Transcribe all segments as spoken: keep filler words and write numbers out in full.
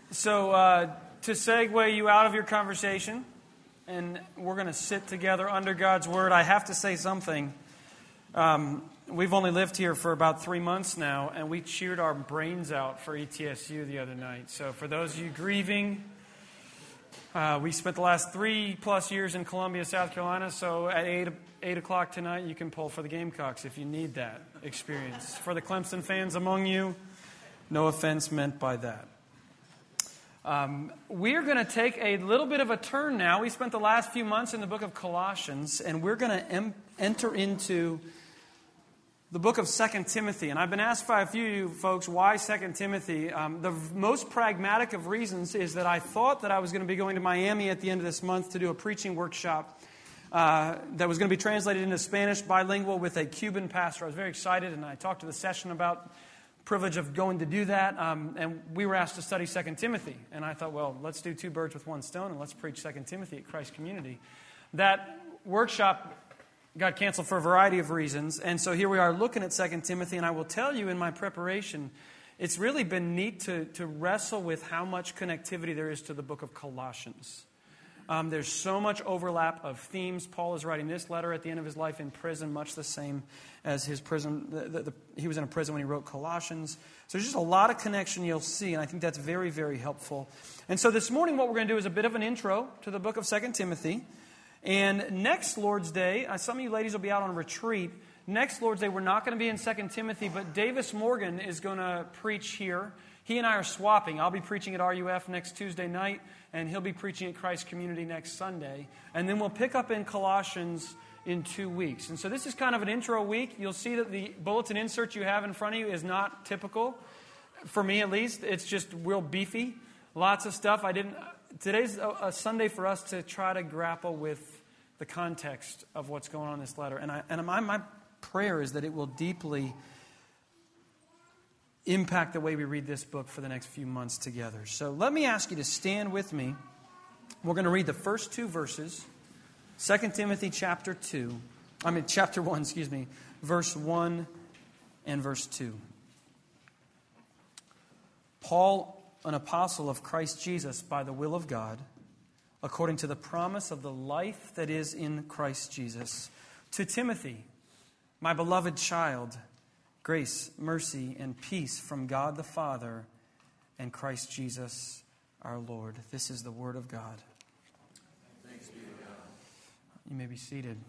So uh, to segue you out of your conversation, and we're going to sit together under God's Word, I have to say something. Um, we've only lived here for about three months now, and we cheered our brains out for E T S U the other night. So for those of you grieving, uh, we spent the last three plus years in Columbia, South Carolina, so at eight, eight o'clock tonight, you can pull for the Gamecocks if you need that experience. For the Clemson fans among you, no offense meant by that. Um, we're going to take a little bit of a turn now. We spent the last few months in the book of Colossians, and we're going to em- enter into the book of Second Timothy. And I've been asked by a few of you folks, why Second Timothy? Um, the most pragmatic of reasons is that I thought that I was going to be going to Miami at the end of this month to do a preaching workshop uh, that was going to be translated into Spanish, bilingual, with a Cuban pastor. I was very excited, and I talked to the session about privilege of going to do that, um, and we were asked to study Second Timothy, and I thought, well, let's do two birds with one stone, and let's preach Second Timothy at Christ Community. That workshop got canceled for a variety of reasons, and so here we are looking at Second Timothy, and I will tell you in my preparation, it's really been neat to, to wrestle with how much connectivity there is to the book of Colossians. Um, there's so much overlap of themes. Paul is writing this letter at the end of his life in prison, much the same as his prison. The, the, the, he was in a prison when he wrote Colossians. So there's just a lot of connection you'll see, and I think that's very, very helpful. And so this morning what we're going to do is a bit of an intro to the book of Second Timothy. And next Lord's Day, uh, some of you ladies will be out on retreat. Next Lord's Day, we're not going to be in Second Timothy, but Davis Morgan is going to preach here. He and I are swapping. I'll be preaching at R U F next Tuesday night, and he'll be preaching at Christ Community next Sunday. And then we'll pick up in Colossians in two weeks. And so this is kind of an intro week. You'll see that the bulletin insert you have in front of you is not typical, for me at least. It's just real beefy. Lots of stuff. I didn't. Today's a, a Sunday for us to try to grapple with the context of what's going on in this letter. And, I, and my, my prayer is that it will deeply impact the way we read this book for the next few months together. So let me ask you to stand with me. We're going to read the first two verses. Second Timothy chapter two. I mean chapter one, excuse me. Verse one and verse two. Paul, an apostle of Christ Jesus by the will of God, according to the promise of the life that is in Christ Jesus, to Timothy, my beloved child, grace, mercy, and peace from God the Father and Christ Jesus our Lord. This is the word of God. Thanks be to God. You may be seated.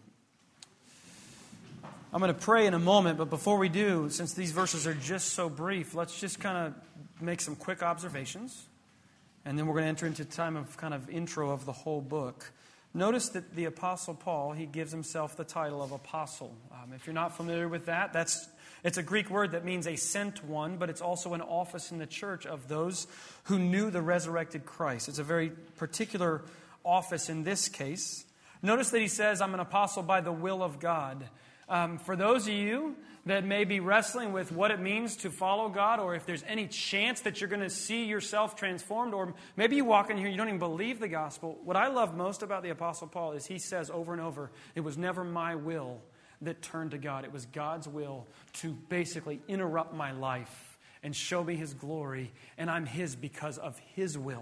I'm going to pray in a moment, but before we do, since these verses are just so brief, let's just kind of make some quick observations. And then we're going to enter into a time of kind of intro of the whole book. Notice that the Apostle Paul, he gives himself the title of apostle. Um, if you're not familiar with that, that's it's a Greek word that means a sent one, but it's also an office in the church of those who knew the resurrected Christ. It's a very particular office in this case. Notice that he says, I'm an apostle by the will of God. Um, for those of you that may be wrestling with what it means to follow God, or if there's any chance that you're going to see yourself transformed, or maybe you walk in here and you don't even believe the gospel, what I love most about the Apostle Paul is he says over and over, it was never my will that turned to God. It was God's will to basically interrupt my life and show me His glory, and I'm His because of His will,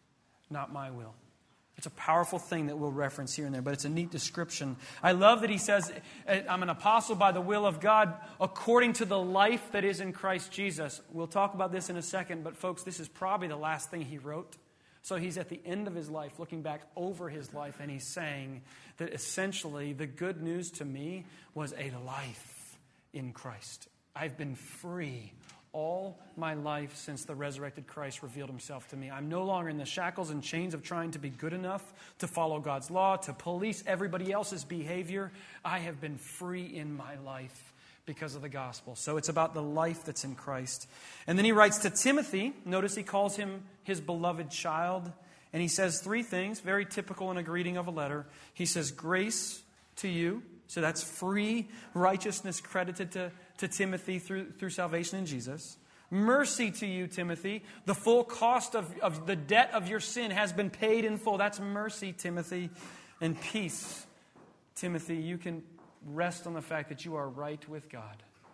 not my will. It's a powerful thing that we'll reference here and there, but it's a neat description. I love that he says, I'm an apostle by the will of God according to the life that is in Christ Jesus. We'll talk about this in a second, but folks, this is probably the last thing he wrote. So he's at the end of his life, looking back over his life, and he's saying that essentially the good news to me was a life in Christ. I've been free all my life since the resurrected Christ revealed Himself to me. I'm no longer in the shackles and chains of trying to be good enough to follow God's law, to police everybody else's behavior. I have been free in my life because of the gospel. So it's about the life that's in Christ. And then he writes to Timothy. Notice he calls him his beloved child. And he says three things, very typical in a greeting of a letter. He says, grace to you. So that's free righteousness credited to, to Timothy through, through salvation in Jesus. Mercy to you, Timothy. The full cost of, of the debt of your sin has been paid in full. That's mercy, Timothy. And peace, Timothy. You can rest on the fact that you are right with God.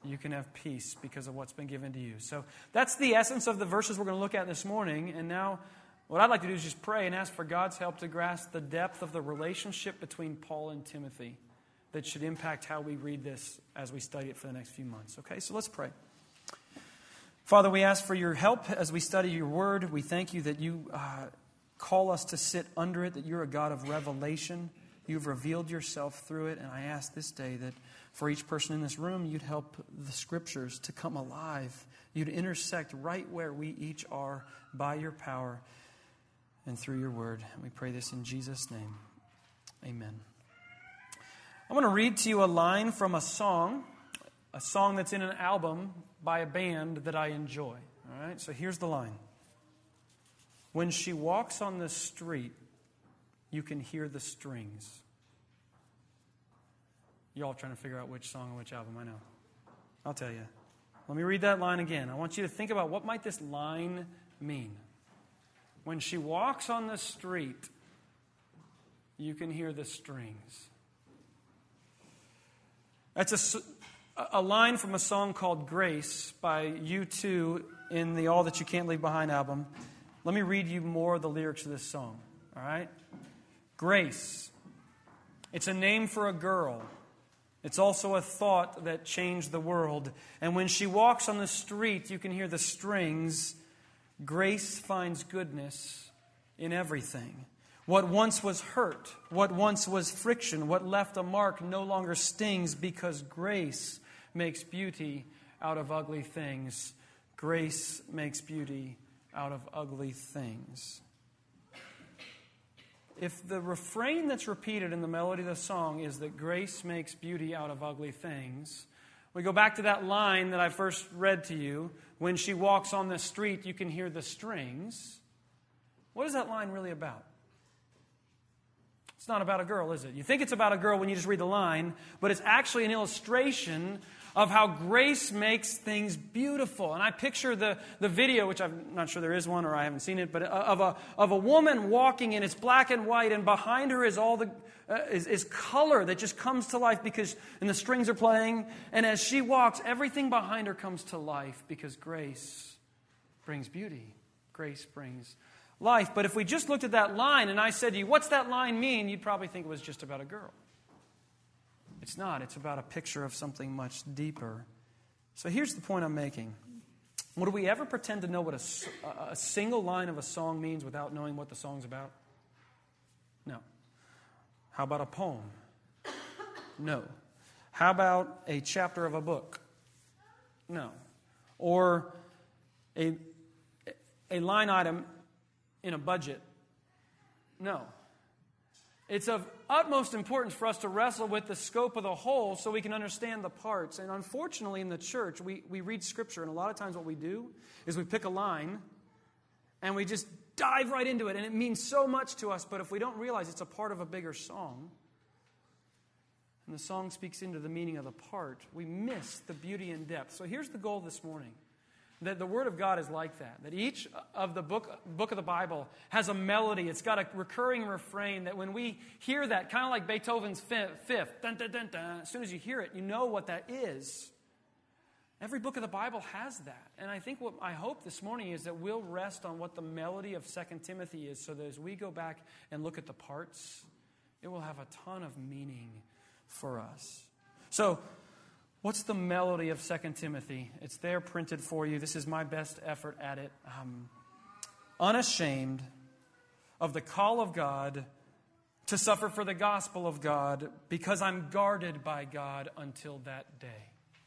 you can have peace because of what's been given to you. So that's the essence of the verses we're going to look at this morning. And now what I'd like to do is just pray and ask for God's help to grasp the depth of the relationship between Paul and Timothy that should impact how we read this as we study it for the next few months. Okay, so let's pray. Father, we ask for your help as we study your word. We thank you that you uh, call us to sit under it, that you're a God of revelation. You've revealed yourself through it, and I ask this day that for each person in this room, you'd help the Scriptures to come alive. You'd intersect right where we each are by your power and through your word. And we pray this in Jesus' name. Amen. I want to read to you a line from a song, a song that's in an album by a band that I enjoy. All right, so here's the line. When she walks on the street, you can hear the strings. You're all trying to figure out which song and which album, I know. I'll tell you. Let me read that line again. I want you to think about what might this line mean. When she walks on the street, you can hear the strings. That's a, a line from a song called Grace by U two in the All That You Can't Leave Behind album. Let me read you more of the lyrics of this song. All right? Grace. It's a name for a girl. It's also a thought that changed the world. And when she walks on the street, you can hear the strings. Grace finds goodness in everything. What once was hurt, what once was friction, what left a mark no longer stings because grace makes beauty out of ugly things. Grace makes beauty out of ugly things. If the refrain that's repeated in the melody of the song is that grace makes beauty out of ugly things, we go back to that line that I first read to you. When she walks on the street, you can hear the strings. What is that line really about? It's not about a girl, is it? You think it's about a girl when you just read the line, but it's actually an illustration of how grace makes things beautiful. And I picture the, the video, which I'm not sure there is one or I haven't seen it, but of a of a woman walking and it's black and white, and behind her is all the uh, is, is color that just comes to life because and the strings are playing. And as she walks, everything behind her comes to life because grace brings beauty. Grace brings life. But if we just looked at that line and I said to you, what's that line mean? You'd probably think it was just about a girl. It's not. It's about a picture of something much deeper. So here's the point I'm making. Would we ever pretend to know what a, a single line of a song means without knowing what the song's about? No. How about a poem? No. How about a chapter of a book? No. Or a, a line item in a budget? No. It's of utmost importance for us to wrestle with the scope of the whole so we can understand the parts. And unfortunately in the church, we, we read Scripture, and a lot of times what we do is we pick a line and we just dive right into it, and it means so much to us, but if we don't realize it's a part of a bigger song, and the song speaks into the meaning of the part, we miss the beauty and depth. So here's the goal this morning. That the Word of God is like that. That each of the book, book of the Bible has a melody. It's got a recurring refrain that when we hear that, kind of like Beethoven's fifth, dun, dun, dun, dun, as soon as you hear it, you know what that is. Every book of the Bible has that. And I think what I hope this morning is that we'll rest on what the melody of Second Timothy is so that as we go back and look at the parts, it will have a ton of meaning for us. So, what's the melody of Second Timothy? It's there printed for you. This is my best effort at it. Um, unashamed of the call of God to suffer for the gospel of God because I'm guarded by God until that day.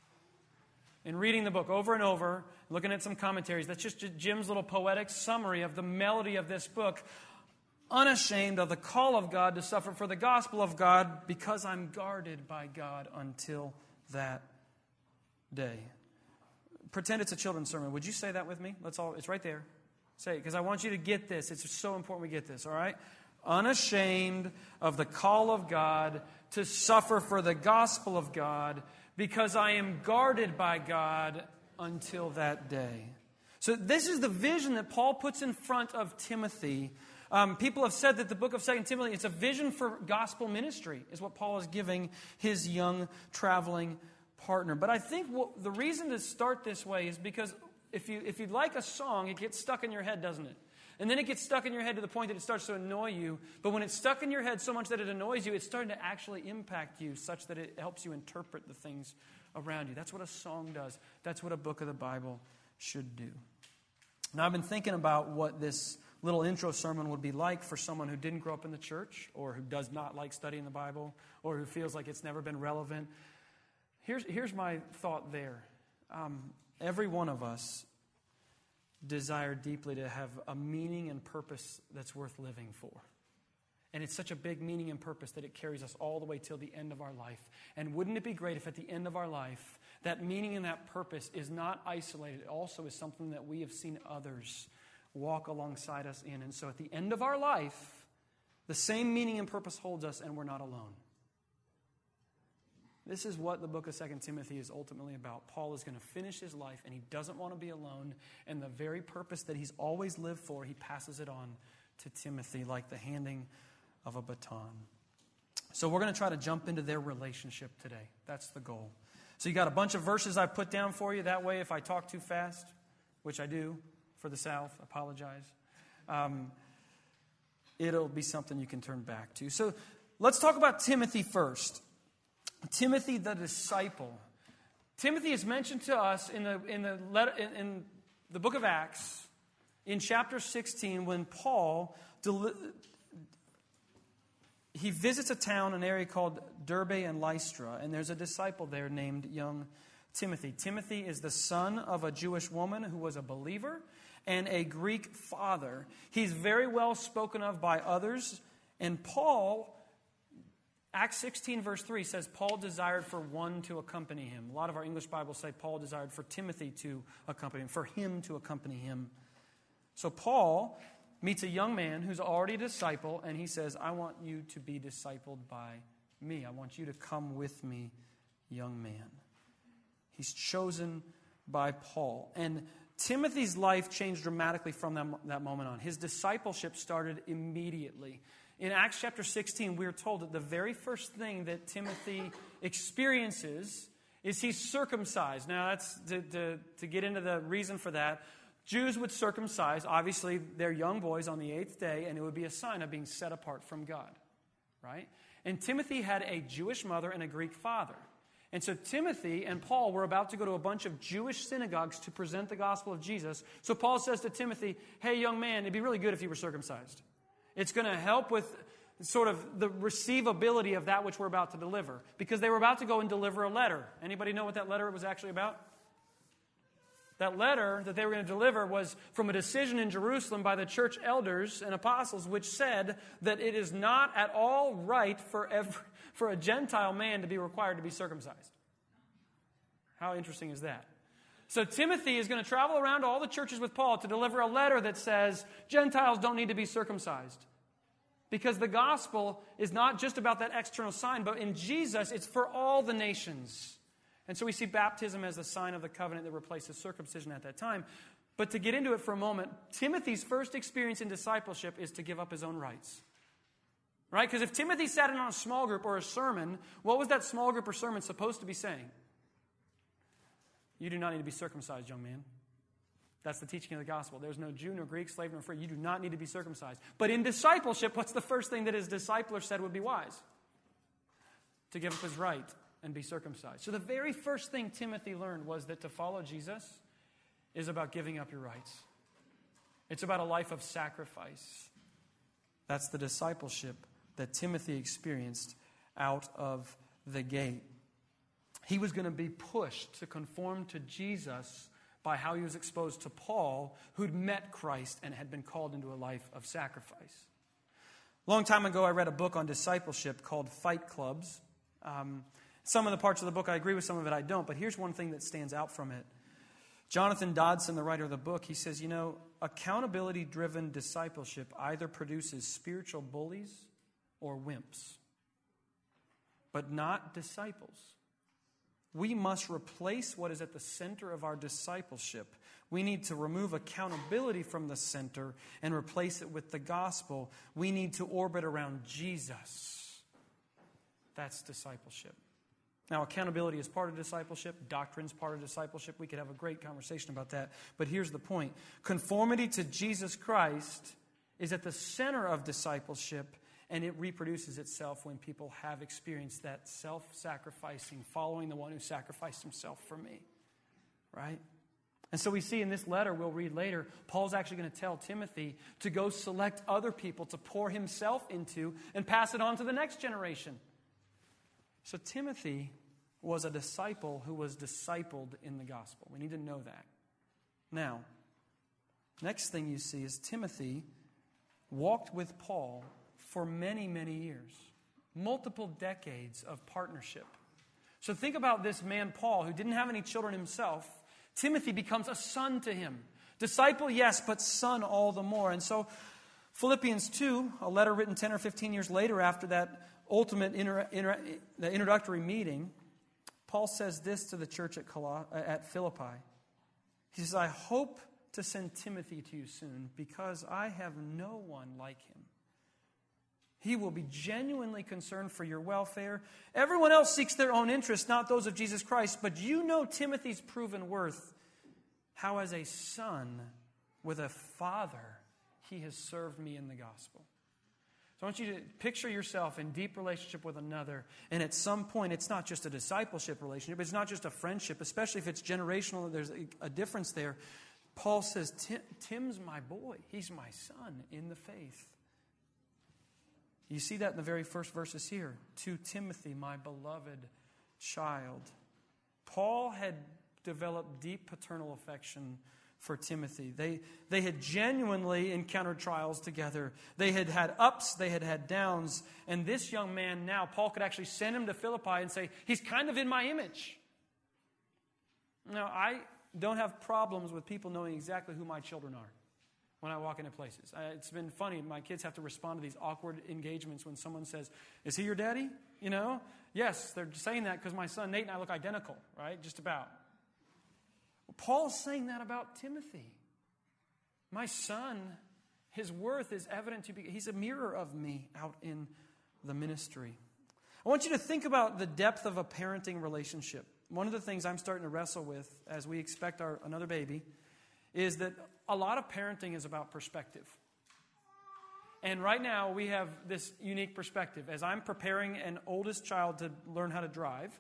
In reading the book over and over, looking at some commentaries, that's just Jim's little poetic summary of the melody of this book. Unashamed of the call of God to suffer for the gospel of God because I'm guarded by God until that day. Pretend it's a children's sermon. Would you say that with me? Let's all. It's right there. Say it, because I want you to get this. It's so important we get this, all right? Unashamed of the call of God to suffer for the gospel of God because I am guarded by God until that day. So this is the vision that Paul puts in front of Timothy. Um, people have said that the book of Second Timothy, it's a vision for gospel ministry, is what Paul is giving his young traveling partner. But I think what, the reason to start this way is because if you if you like a song, it gets stuck in your head, doesn't it? And then it gets stuck in your head to the point that it starts to annoy you. But when it's stuck in your head so much that it annoys you, it's starting to actually impact you such that it helps you interpret the things around you. That's what a song does. That's what a book of the Bible should do. Now, I've been thinking about what this little intro sermon would be like for someone who didn't grow up in the church, or who does not like studying the Bible, or who feels like it's never been relevant. Here's, here's my thought there. Um, every one of us desire deeply to have a meaning and purpose that's worth living for. And it's such a big meaning and purpose that it carries us all the way till the end of our life. And wouldn't it be great if at the end of our life, that meaning and that purpose is not isolated, it also is something that we have seen others walk alongside us in. And so at the end of our life, the same meaning and purpose holds us and we're not alone. This is what the book of Second Timothy is ultimately about. Paul is going to finish his life and he doesn't want to be alone. And the very purpose that he's always lived for, he passes it on to Timothy like the handing of a baton. So we're going to try to jump into their relationship today. That's the goal. So you got a bunch of verses I've put down for you. That way if I talk too fast, which I do for the South, apologize, um, it'll be something you can turn back to. So let's talk about Timothy first. Timothy the disciple. Timothy is mentioned to us in the in the letter in, in the book of Acts in chapter sixteen when Paul deli- he visits a town, an area called Derbe and Lystra, and there's a disciple there named young Timothy. Timothy is the son of a Jewish woman who was a believer and a Greek father. He's very well spoken of by others, and Paul, Acts sixteen verse three says, Paul desired for one to accompany him. A lot of our English Bibles say Paul desired for Timothy to accompany him, for him to accompany him. So Paul meets a young man who's already a disciple, and he says, I want you to be discipled by me. I want you to come with me, young man. He's chosen by Paul. And Timothy's life changed dramatically from that, that moment on. His discipleship started immediately. In Acts chapter sixteen, we're told that the very first thing that Timothy experiences is he's circumcised. Now, that's to, to, to get into the reason for that. Jews would circumcise, obviously, their young boys on the eighth day, and it would be a sign of being set apart from God, right? And Timothy had a Jewish mother and a Greek father. And so Timothy and Paul were about to go to a bunch of Jewish synagogues to present the gospel of Jesus. So Paul says to Timothy, hey, young man, it'd be really good if you were circumcised. It's going to help with sort of the receivability of that which we're about to deliver. Because they were about to go and deliver a letter. Anybody know what that letter was actually about? That letter that they were going to deliver was from a decision in Jerusalem by the church elders and apostles, which said that it is not at all right for every, for a Gentile man to be required to be circumcised. How interesting is that? So Timothy is going to travel around to all the churches with Paul to deliver a letter that says Gentiles don't need to be circumcised. Because the gospel is not just about that external sign, but in Jesus, it's for all the nations. And so we see baptism as the sign of the covenant that replaces circumcision at that time. But to get into it for a moment, Timothy's first experience in discipleship is to give up his own rights. Right? Because if Timothy sat in on a small group or a sermon, what was that small group or sermon supposed to be saying? You do not need to be circumcised, young man. That's the teaching of the gospel. There's no Jew, nor Greek, slave, nor free. You do not need to be circumcised. But in discipleship, what's the first thing that his discipler said would be wise? To give up his right and be circumcised. So the very first thing Timothy learned was that to follow Jesus is about giving up your rights. It's about a life of sacrifice. That's the discipleship that Timothy experienced out of the gate. He was going to be pushed to conform to Jesus by how he was exposed to Paul, who'd met Christ and had been called into a life of sacrifice. A long time ago, I read a book on discipleship called Fight Clubs. Um, some of the parts of the book I agree with, some of it I don't, but here's one thing that stands out from it. Jonathan Dodson, the writer of the book, he says, you know, accountability-driven discipleship either produces spiritual bullies or wimps, but not disciples. We must replace what is at the center of our discipleship. We need to remove accountability from the center and replace it with the gospel. We need to orbit around Jesus. That's discipleship. Now, accountability is part of discipleship. Doctrine is part of discipleship. We could have a great conversation about that. But here's the point. Conformity to Jesus Christ is at the center of discipleship, and it reproduces itself when people have experienced that self-sacrificing, following the one who sacrificed himself for me. Right? And so we see in this letter, we'll read later, Paul's actually going to tell Timothy to go select other people to pour himself into and pass it on to the next generation. So Timothy was a disciple who was discipled in the gospel. We need to know that. Now, next thing you see is Timothy walked with Paul for many, many years. Multiple decades of partnership. So think about this man, Paul, who didn't have any children himself. Timothy becomes a son to him. Disciple, yes, but son all the more. And so Philippians two, a letter written ten or fifteen years later after that ultimate inter, inter, the introductory meeting, Paul says this to the church at, Col- at Philippi. He says, I hope to send Timothy to you soon because I have no one like him. He will be genuinely concerned for your welfare. Everyone else seeks their own interests, not those of Jesus Christ. But you know Timothy's proven worth, how as a son with a father, he has served me in the gospel. So I want you to picture yourself in deep relationship with another. And at some point, it's not just a discipleship relationship. It's not just a friendship, especially if it's generational. There's a, a difference there. Paul says, Tim, Tim's my boy. He's my son in the faith. You see that in the very first verses here. To Timothy, my beloved child. Paul had developed deep paternal affection for Timothy. They, they had genuinely encountered trials together. They had had ups, they had had downs. And this young man now, Paul could actually send him to Philippi and say, he's kind of in my image. Now, I don't have problems with people knowing exactly who my children are when I walk into places. I, it's been funny. My kids have to respond to these awkward engagements when someone says, is he your daddy? You know? Yes, they're saying that because my son Nate and I look identical, right? Just about. Well, Paul's saying that about Timothy. My son, his worth is evident to be, he's a mirror of me out in the ministry. I want you to think about the depth of a parenting relationship. One of the things I'm starting to wrestle with as we expect our another baby is that a lot of parenting is about perspective. And right now we have this unique perspective. As I'm preparing an oldest child to learn how to drive,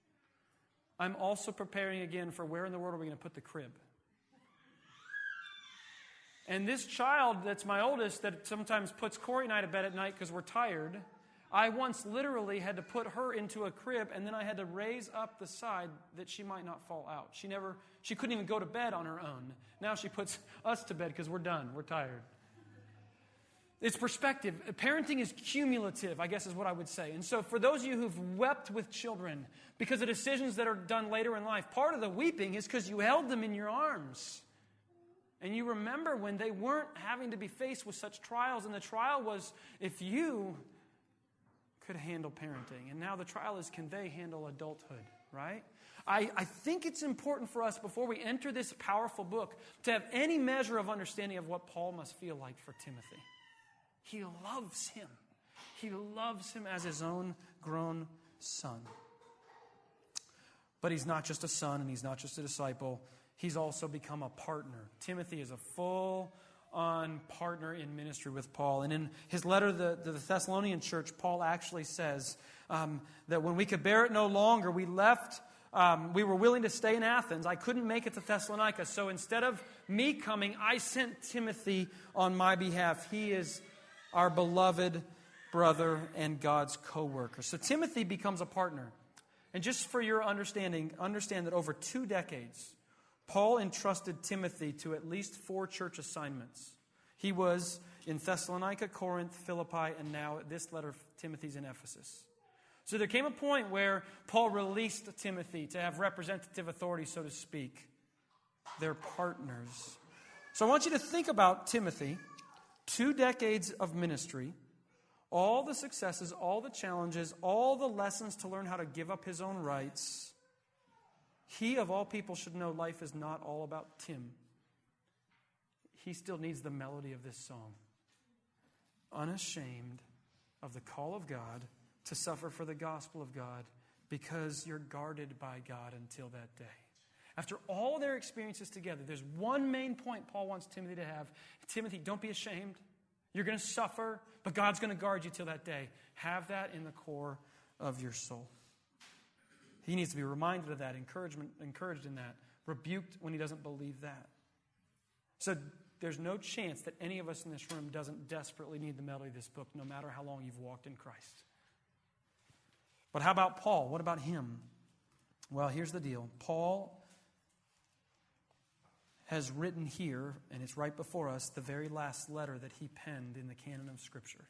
I'm also preparing again for where in the world are we going to put the crib. And this child that's my oldest that sometimes puts Corey and I to bed at night because we're tired, I once literally had to put her into a crib and then I had to raise up the side that she might not fall out. She never, she couldn't even go to bed on her own. Now she puts us to bed because we're done. We're tired. It's perspective. Parenting is cumulative, I guess is what I would say. And so for those of you who've wept with children because of decisions that are done later in life, part of the weeping is because you held them in your arms. And you remember when they weren't having to be faced with such trials. And the trial was if you could handle parenting. And now the trial is, can they handle adulthood, right? I, I think it's important for us, before we enter this powerful book, to have any measure of understanding of what Paul must feel like for Timothy. He loves him. He loves him as his own grown son. But he's not just a son and he's not just a disciple. He's also become a partner. Timothy is a full on partner in ministry with Paul. And in his letter to the, to the Thessalonian church, Paul actually says um, that when we could bear it no longer, we left, um, we were willing to stay in Athens. I couldn't make it to Thessalonica. So instead of me coming, I sent Timothy on my behalf. He is our beloved brother and God's co-worker. So Timothy becomes a partner. And just for your understanding, understand that over two decades, Paul entrusted Timothy to at least four church assignments. He was in Thessalonica, Corinth, Philippi, and now this letter of Timothy's in Ephesus. So there came a point where Paul released Timothy to have representative authority, so to speak. They're partners. So I want you to think about Timothy, two decades of ministry, all the successes, all the challenges, all the lessons to learn how to give up his own rights. He, of all people, should know life is not all about Tim. He still needs the melody of this song. Unashamed of the call of God to suffer for the gospel of God, because you're guarded by God until that day. After all their experiences together, there's one main point Paul wants Timothy to have. Timothy, don't be ashamed. You're going to suffer, but God's going to guard you till that day. Have that in the core of your soul. He needs to be reminded of that, encouragement, encouraged in that, rebuked when he doesn't believe that. So there's no chance that any of us in this room doesn't desperately need the melody of this book, no matter how long you've walked in Christ. But how about Paul? What about him? Well, here's the deal. Paul has written here, and it's right before us, the very last letter that he penned in the canon of Scripture.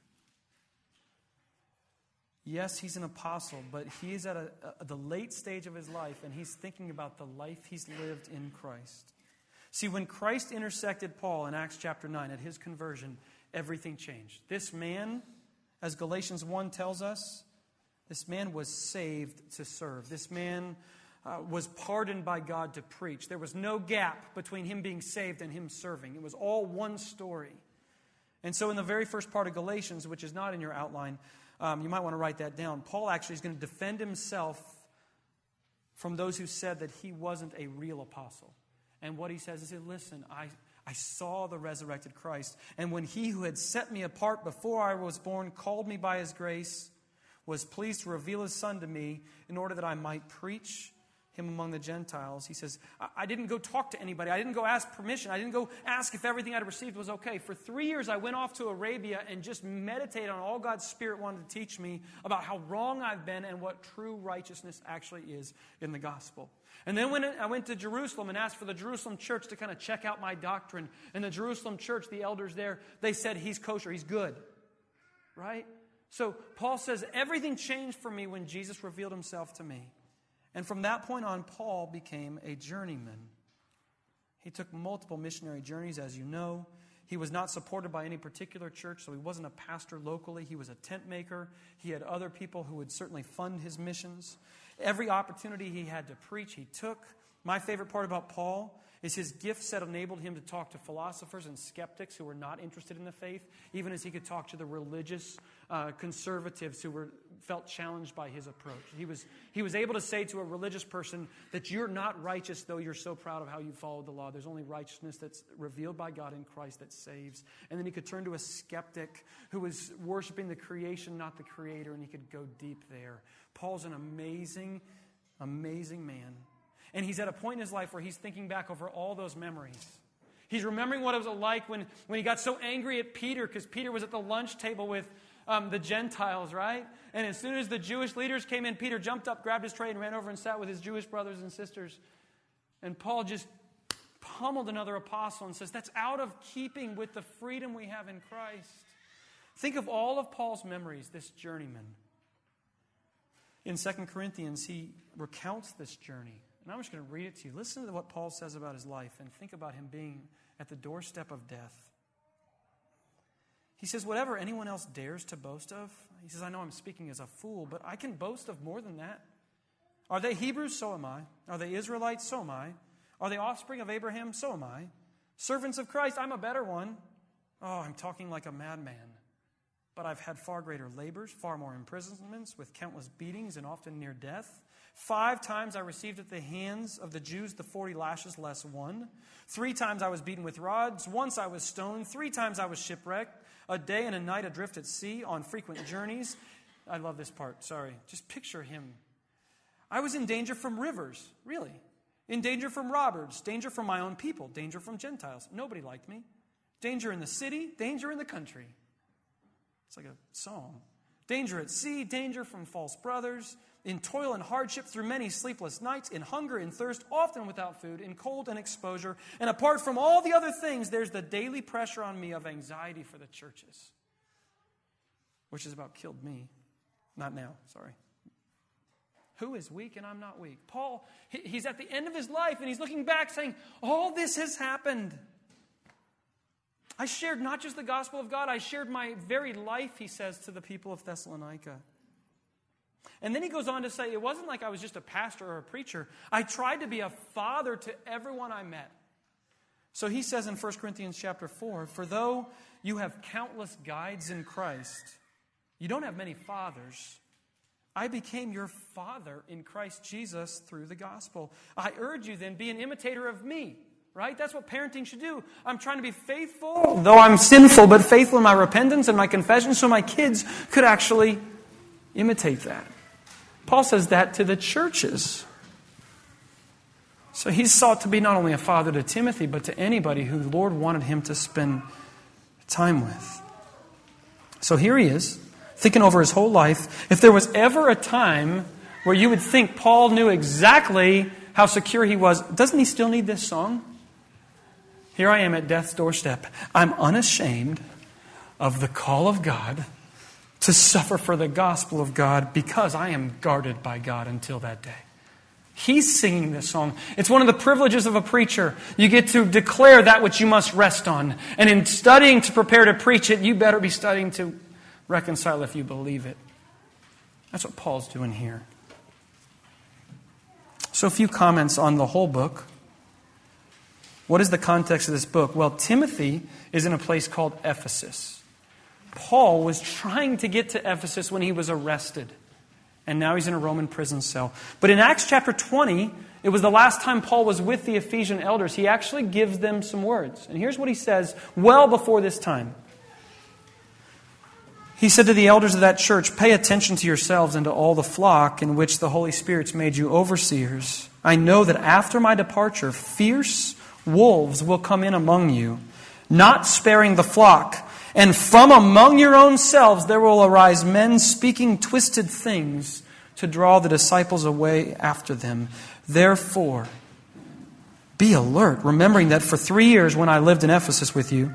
Yes, he's an apostle, but he is at a, a, the late stage of his life, and he's thinking about the life he's lived in Christ. See, when Christ intersected Paul in Acts chapter nine at his conversion, everything changed. This man, as Galatians one tells us, this man was saved to serve. This man uh, was pardoned by God to preach. There was no gap between him being saved and him serving. It was all one story. And so in the very first part of Galatians, which is not in your outline, um, you might want to write that down. Paul actually is going to defend himself from those who said that he wasn't a real apostle. And what he says is, he said, listen, I, I saw the resurrected Christ. And when he who had set me apart before I was born called me by his grace, was pleased to reveal his Son to me in order that I might preach him among the Gentiles. He says, I didn't go talk to anybody. I didn't go ask permission. I didn't go ask if everything I'd received was okay. For three years, I went off to Arabia and just meditated on all God's Spirit wanted to teach me about how wrong I've been and what true righteousness actually is in the gospel. And then when I went to Jerusalem and asked for the Jerusalem church to kind of check out my doctrine, and the Jerusalem church, the elders there, they said, he's kosher, he's good. Right? So Paul says, everything changed for me when Jesus revealed himself to me. And from that point on, Paul became a journeyman. He took multiple missionary journeys, as you know. He was not supported by any particular church, so he wasn't a pastor locally. He was a tent maker. He had other people who would certainly fund his missions. Every opportunity he had to preach, he took. My favorite part about Paul is his gifts that enabled him to talk to philosophers and skeptics who were not interested in the faith, even as he could talk to the religious uh, conservatives who were felt challenged by his approach. He was, he was able to say to a religious person that you're not righteous, though you're so proud of how you followed the law. There's only righteousness that's revealed by God in Christ that saves. And then he could turn to a skeptic who was worshiping the creation, not the creator, and he could go deep there. Paul's an amazing, amazing man. And he's at a point in his life where he's thinking back over all those memories. He's remembering what it was like when, when he got so angry at Peter because Peter was at the lunch table with um, the Gentiles, right? And as soon as the Jewish leaders came in, Peter jumped up, grabbed his tray, and ran over and sat with his Jewish brothers and sisters. And Paul just pummeled another apostle and says, that's out of keeping with the freedom we have in Christ. Think of all of Paul's memories, this journeyman. In Second Corinthians, he recounts this journey. And I'm just going to read it to you. Listen to what Paul says about his life and think about him being at the doorstep of death. He says, whatever anyone else dares to boast of, he says, I know I'm speaking as a fool, but I can boast of more than that. Are they Hebrews? So am I. Are they Israelites? So am I. Are they offspring of Abraham? So am I. Servants of Christ? I'm a better one. Oh, I'm talking like a madman. But I've had far greater labors, far more imprisonments, with countless beatings and often near death. Five times I received at the hands of the Jews the forty lashes less one. Three times I was beaten with rods. Once I was stoned. Three times I was shipwrecked. A day and a night adrift at sea on frequent journeys. I love this part, sorry. Just picture him. I was in danger from rivers, really. In danger from robbers. Danger from my own people. Danger from Gentiles. Nobody liked me. Danger in the city. Danger in the country. It's like a song. Danger at sea, danger from false brothers, in toil and hardship through many sleepless nights, in hunger and thirst, often without food, in cold and exposure. And apart from all the other things, there's the daily pressure on me of anxiety for the churches, which has about killed me. Not now, sorry. Who is weak and I'm not weak? Paul, he's at the end of his life and he's looking back saying, all this has happened. I shared not just the gospel of God, I shared my very life, he says to the people of Thessalonica. And then he goes on to say, it wasn't like I was just a pastor or a preacher. I tried to be a father to everyone I met. So he says in First Corinthians chapter four, for though you have countless guides in Christ, you don't have many fathers. I became your father in Christ Jesus through the gospel. I urge you then, be an imitator of me. Right? That's what parenting should do. I'm trying to be faithful, though I'm sinful, but faithful in my repentance and my confession so my kids could actually imitate that. Paul says that to the churches. So he's sought to be not only a father to Timothy, but to anybody who the Lord wanted him to spend time with. So here he is, thinking over his whole life. If there was ever a time where you would think Paul knew exactly how secure he was, doesn't he still need this song? Here I am at death's doorstep. I'm unashamed of the call of God to suffer for the gospel of God because I am guarded by God until that day. He's singing this song. It's one of the privileges of a preacher. You get to declare that which you must rest on. And in studying to prepare to preach it, you better be studying to reconcile if you believe it. That's what Paul's doing here. So a few comments on the whole book. What is the context of this book? Well, Timothy is in a place called Ephesus. Paul was trying to get to Ephesus when he was arrested. And now he's in a Roman prison cell. But in Acts chapter twenty, it was the last time Paul was with the Ephesian elders. He actually gives them some words. And here's what he says well before this time. He said to the elders of that church, pay attention to yourselves and to all the flock in which the Holy Spirit's made you overseers. I know that after my departure, fierce wolves will come in among you, not sparing the flock. And from among your own selves there will arise men speaking twisted things to draw the disciples away after them. Therefore, be alert, remembering that for three years when I lived in Ephesus with you,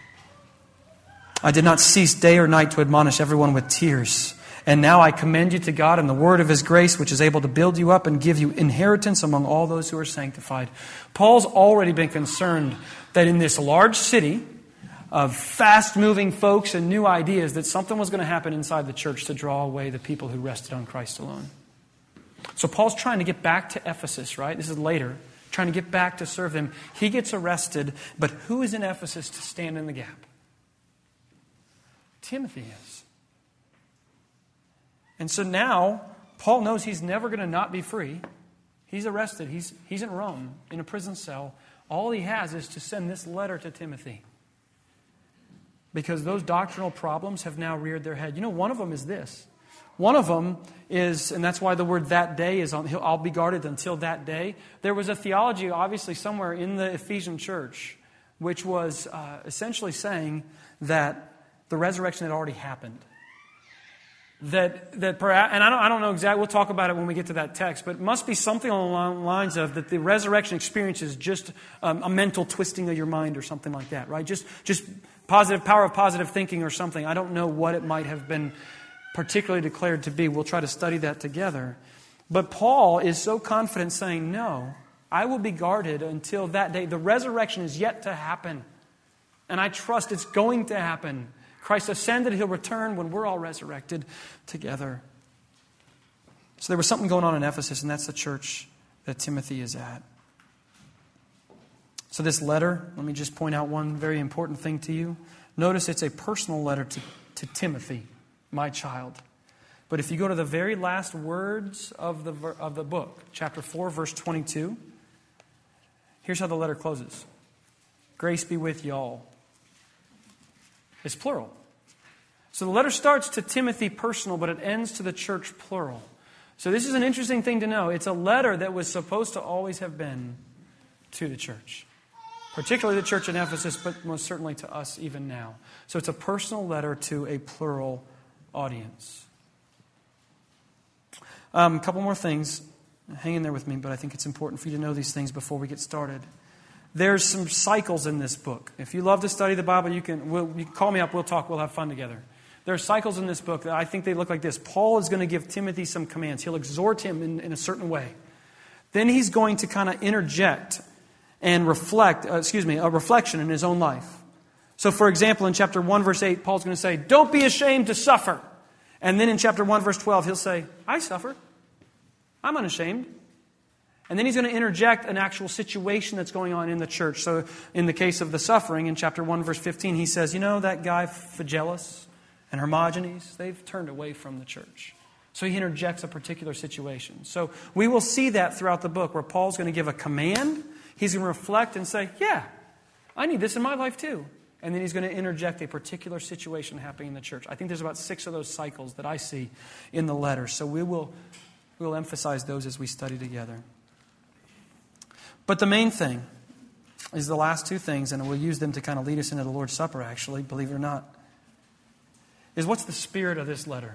I did not cease day or night to admonish everyone with tears. And now I commend you to God and the word of His grace, which is able to build you up and give you inheritance among all those who are sanctified. Paul's already been concerned that in this large city of fast-moving folks and new ideas, that something was going to happen inside the church to draw away the people who rested on Christ alone. So Paul's trying to get back to Ephesus, right? This is later. Trying to get back to serve them. He gets arrested, but who is in Ephesus to stand in the gap? Timothy is. And so now, Paul knows he's never going to not be free. He's arrested. He's, he's in Rome, in a prison cell. All he has is to send this letter to Timothy. Because those doctrinal problems have now reared their head. You know, one of them is this. One of them is, and that's why the word that day is on, I'll be guarded until that day. There was a theology, obviously, somewhere in the Ephesian church, which was uh, essentially saying that the resurrection had already happened. That, that perhaps, and I don't, I don't know exactly, we'll talk about it when we get to that text, but it must be something along the lines of that the resurrection experience is just um, a mental twisting of your mind or something like that, right? Just, just positive, power of positive thinking or something. I don't know what it might have been particularly declared to be. We'll try to study that together. But Paul is so confident saying, no, I will be guarded until that day. The resurrection is yet to happen. And I trust it's going to happen. Christ ascended, He'll return when we're all resurrected together. So there was something going on in Ephesus, and that's the church that Timothy is at. So this letter, let me just point out one very important thing to you. Notice it's a personal letter to, to Timothy, my child. But if you go to the very last words of the, of the book, chapter four, verse twenty-two, here's how the letter closes. Grace be with y'all. It's plural. So the letter starts to Timothy personal, but it ends to the church plural. So this is an interesting thing to know. It's a letter that was supposed to always have been to the church. Particularly the church in Ephesus, but most certainly to us even now. So it's a personal letter to a plural audience. Um, a couple more things. Hang in there with me, but I think it's important for you to know these things before we get started. There's some cycles in this book. If you love to study the Bible, you can, we'll, you can call me up, we'll talk, we'll have fun together. There are cycles in this book that I think they look like this. Paul is going to give Timothy some commands. He'll exhort him in, in a certain way. Then he's going to kind of interject and reflect, uh, excuse me, a reflection in his own life. So for example, in chapter one, verse eight, Paul's going to say, don't be ashamed to suffer. And then in chapter one, verse twelve, he'll say, I suffer. I'm unashamed. And then he's going to interject an actual situation that's going on in the church. So in the case of the suffering, in chapter one, verse fifteen, he says, you know that guy Phygellus and Hermogenes, they've turned away from the church. So he interjects a particular situation. So we will see that throughout the book where Paul's going to give a command. He's going to reflect and say, yeah, I need this in my life too. And then he's going to interject a particular situation happening in the church. I think there's about six of those cycles that I see in the letter. So we will we'll emphasize those as we study together. But the main thing is the last two things, and we'll use them to kind of lead us into the Lord's Supper, actually, believe it or not, is what's the spirit of this letter?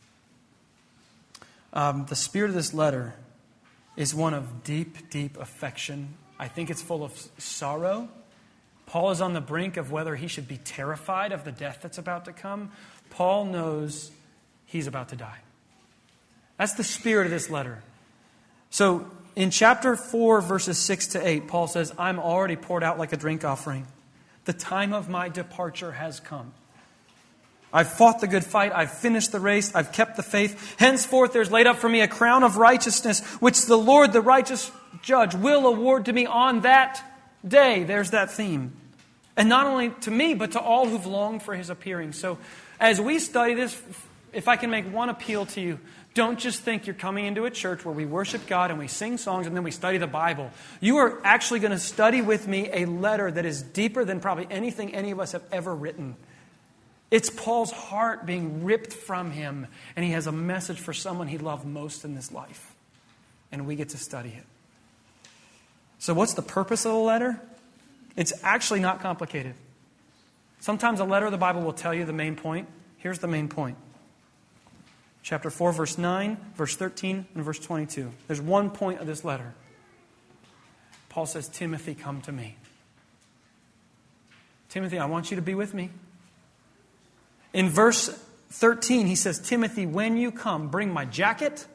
Um, the spirit of this letter is one of deep, deep affection. I think it's full of sorrow. Paul is on the brink of whether he should be terrified of the death that's about to come. Paul knows he's about to die. That's the spirit of this letter. So in chapter four, verses six to eight, Paul says, I'm already poured out like a drink offering. The time of my departure has come. I've fought the good fight. I've finished the race. I've kept the faith. Henceforth there's laid up for me a crown of righteousness, which the Lord, the righteous judge, will award to me on that day. There's that theme. And not only to me, but to all who've longed for His appearing. So as we study this, if I can make one appeal to you, don't just think you're coming into a church where we worship God and we sing songs and then we study the Bible. You are actually going to study with me a letter that is deeper than probably anything any of us have ever written. It's Paul's heart being ripped from him, and he has a message for someone he loved most in this life. And we get to study it. So what's the purpose of the letter? It's actually not complicated. Sometimes a letter of the Bible will tell you the main point. Here's the main point. Chapter four, verse nine, verse thirteen, and verse twenty-two. There's one point of this letter. Paul says, Timothy, come to me. Timothy, I want you to be with me. In verse thirteen, he says, Timothy, when you come, bring my jacket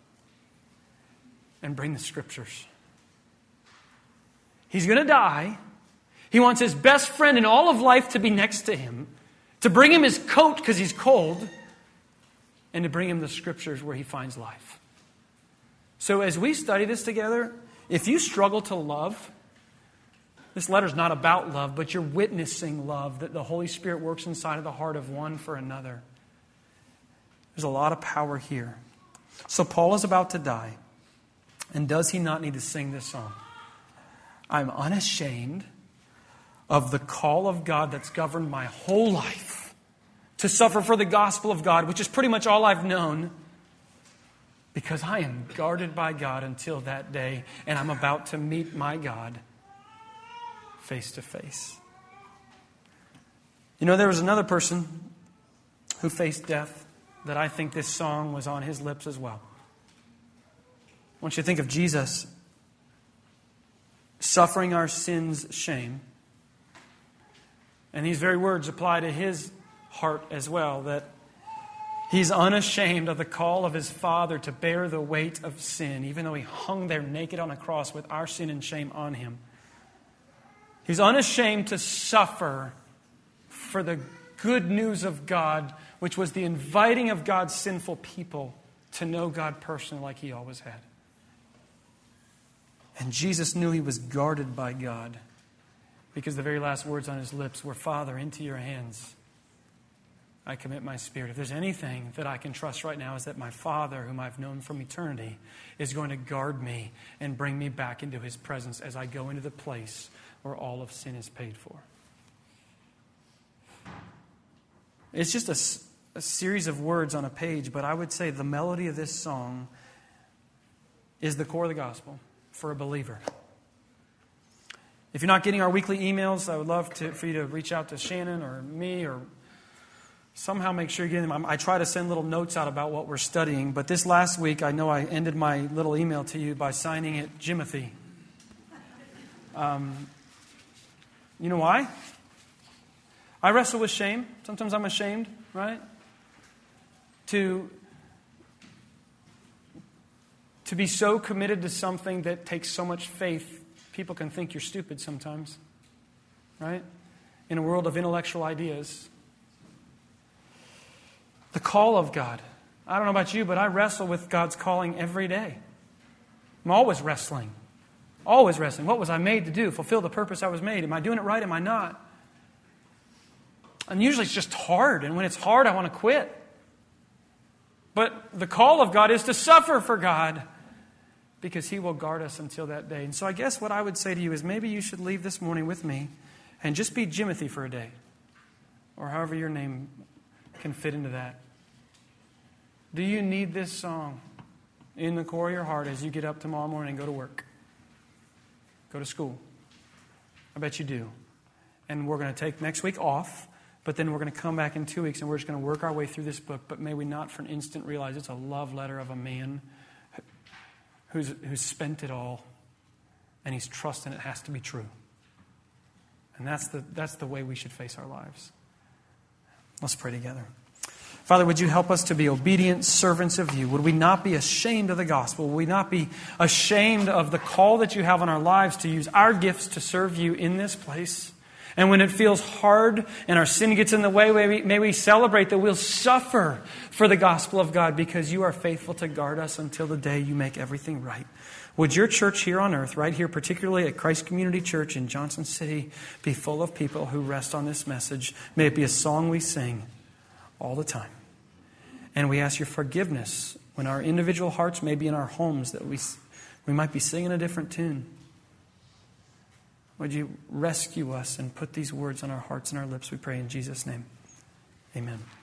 and bring the Scriptures. He's going to die. He wants his best friend in all of life to be next to him, to bring him his coat because he's cold, and to bring him the Scriptures where he finds life. So as we study this together, if you struggle to love, this letter's not about love, but you're witnessing love, that the Holy Spirit works inside of the heart of one for another. There's a lot of power here. So Paul is about to die. And does he not need to sing this song? I'm unashamed of the call of God that's governed my whole life to suffer for the gospel of God, which is pretty much all I've known, because I am guarded by God until that day, and I'm about to meet my God face to face. You know, there was another person who faced death that I think this song was on his lips as well. I want you to think of Jesus suffering our sins' shame. And these very words apply to his heart as well, that he's unashamed of the call of his Father to bear the weight of sin, even though he hung there naked on a cross with our sin and shame on him. He's unashamed to suffer for the good news of God, which was the inviting of God's sinful people to know God personally like he always had. And Jesus knew he was guarded by God because the very last words on his lips were, Father, into your hands I commit my spirit. If there's anything that I can trust right now, is that my Father, whom I've known from eternity, is going to guard me and bring me back into his presence as I go into the place where all of sin is paid for. It's just a, a series of words on a page, but I would say the melody of this song is the core of the gospel for a believer. If you're not getting our weekly emails, I would love to, for you to reach out to Shannon or me, or somehow make sure you're getting them. I try to send little notes out about what we're studying, but this last week, I know I ended my little email to you by signing it Jimothy. Um, you know why? I wrestle with shame. Sometimes I'm ashamed, right? To, to be so committed to something that takes so much faith, people can think you're stupid sometimes, right? In a world of intellectual ideas. The call of God. I don't know about you, but I wrestle with God's calling every day. I'm always wrestling. Always wrestling. What was I made to do? Fulfill the purpose I was made. Am I doing it right? Am I not? And usually it's just hard. And when it's hard, I want to quit. But the call of God is to suffer for God, because He will guard us until that day. And so I guess what I would say to you is maybe you should leave this morning with me and just be Jimothy for a day, or however your name can fit into that. Do you need this song in the core of your heart as you get up tomorrow morning and go to work? Go to school? I bet you do. And we're going to take next week off, but then we're going to come back in two weeks and we're just going to work our way through this book. But may we not for an instant realize it's a love letter of a man who's, who's spent it all, and he's trusting it has to be true. And that's the, that's the way we should face our lives. Let's pray together. Father, would you help us to be obedient servants of you? Would we not be ashamed of the gospel? Would we not be ashamed of the call that you have on our lives to use our gifts to serve you in this place? And when it feels hard and our sin gets in the way, may we, may we celebrate that we'll suffer for the gospel of God, because you are faithful to guard us until the day you make everything right. Would your church here on earth, right here, particularly at Christ Community Church in Johnson City, be full of people who rest on this message? May it be a song we sing all the time. And we ask your forgiveness when our individual hearts may be in our homes, that we, we might be singing a different tune. Would you rescue us and put these words on our hearts and our lips, we pray in Jesus' name. Amen.